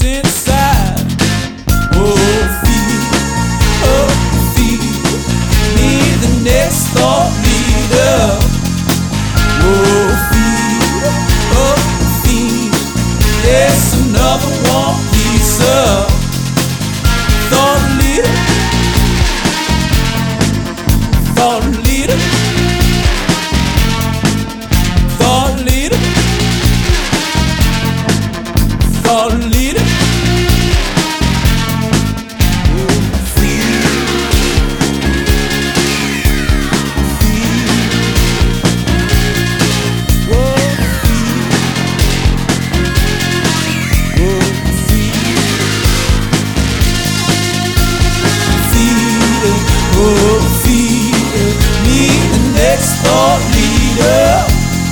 who's inside. Feed me the next thought leader. Feed, yes, another one piece of thought leader. Thought leader. Thought leader. Thought leader. Feed me the next thought leader.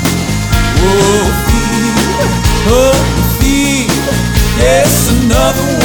Feed, yes, another one.